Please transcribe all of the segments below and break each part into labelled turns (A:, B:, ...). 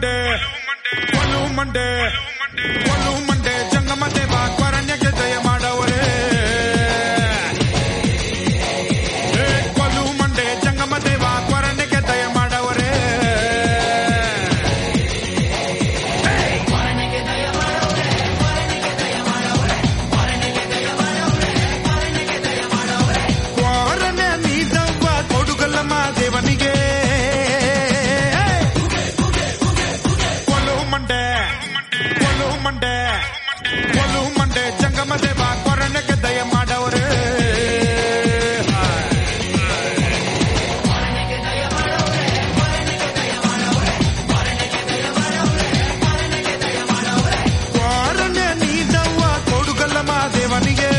A: ಮಂಡೆ ಒಲು ಮಂಡೆ ಒಲು ಮಂಡೆ ಜಂಗಮ ದೇವ ಕ್ವರಣ್ಯಕ್ಕೆ ದಯ ಮಾಡವರೇ ಒಲು ಮಂಡೆ ಜಂಗಮ ದೇವ ಕ್ವರಣ್ಯಕ್ಕೆ ದಯ ಮಾಡವರೇ ಕ್ವರಣ್ಯ ನೀದವ್ವ ಕೊಡುಗಲ್ಲಮ್ಮ ದೇವನಿಗೆ ಒಲು ಮಂಡೆ ಜಂಗಮ ದೇವ ಕ್ವರಣ್ಯಕ್ಕೆ ದಯ ಮಾಡವರೇ ಕ್ವರಣ್ಯ ನೀದವ್ವ ಕೊಡುಗಲ್ಲಮ್ಮ ದೇವನಿಗೆ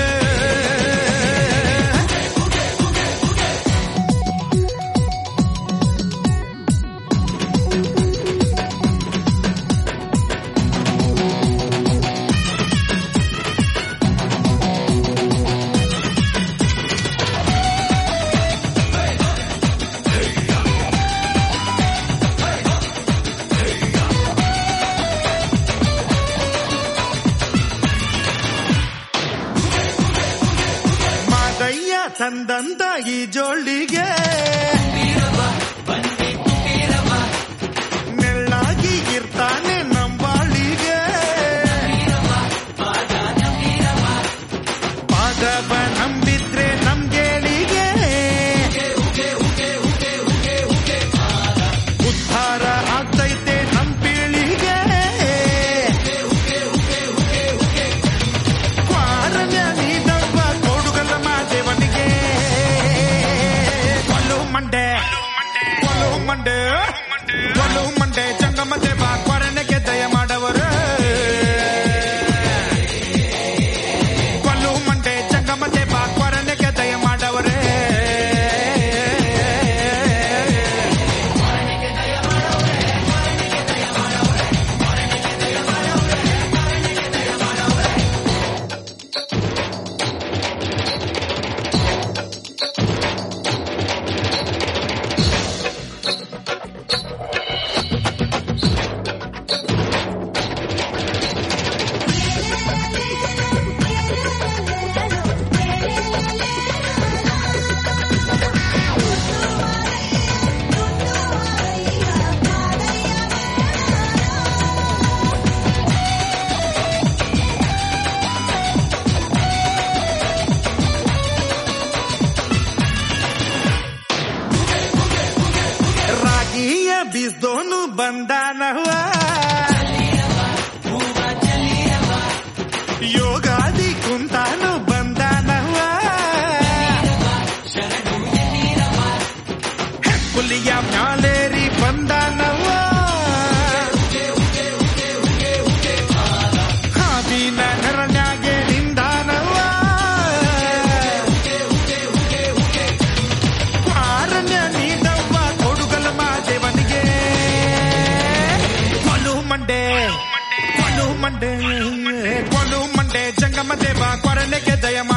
A: ತಂದಂತ ಈ ಜೋಳಿಗೆ ನೆಳ್ಳಾಗಿ ಇರ್ತಾನೆ ನಂಬಾಳಿಗೆ ಪಾದವ ನಂಬಿದ್ರೆ ನಮ್ಗೇಳಿಗೆ ಉದ್ಧಾರ ಆಗ್ತೈತೆ ನಮ್ ಪೀಳಿಗೆ ಕ್ವಾರಣ್ಯ ನೀದವ್ವ ಕೊಡುಗಲ್ಲಮ್ಮ ದೇವನಿಗೆ ಒಲು ಮಂಡೆ ಜಂಗಮ ದೇವ ಕ್ವರಣ್ಯಕ್ಕೆ ದಯ ಮಾಡವರು ಒಲು ಮಂಡೆ ಜಂಗಮ ದೇವ ಕ್ವರಣ್ಯಕ್ಕೆ ದಯ ಮಾಡವರೇ ಬೀಸ್ದೋನು ಬಂದಾನವ ಯೋಗಾದಿ ಕುಂತಾನು ಬಂದಾನವ ಹುಲಿಯ ಮ್ಯಾಲೇರಿ ಬಂದಾನವ ಹಾದಿನ ನೆರಳ್ಯಾಗೆ ನಿಂದಾನವ ಕ್ವಾರಣ್ಯ ನೀದವ್ವ ಕೊಡುಗಲ್ಲಮ್ಮ ದೇವನಿಗೆ ಒಲು ಮಂಡೆ ಜಂಗಮ ದೇವ ಕ್ವರಣ್ಯಕ್ಕೆ ದಯ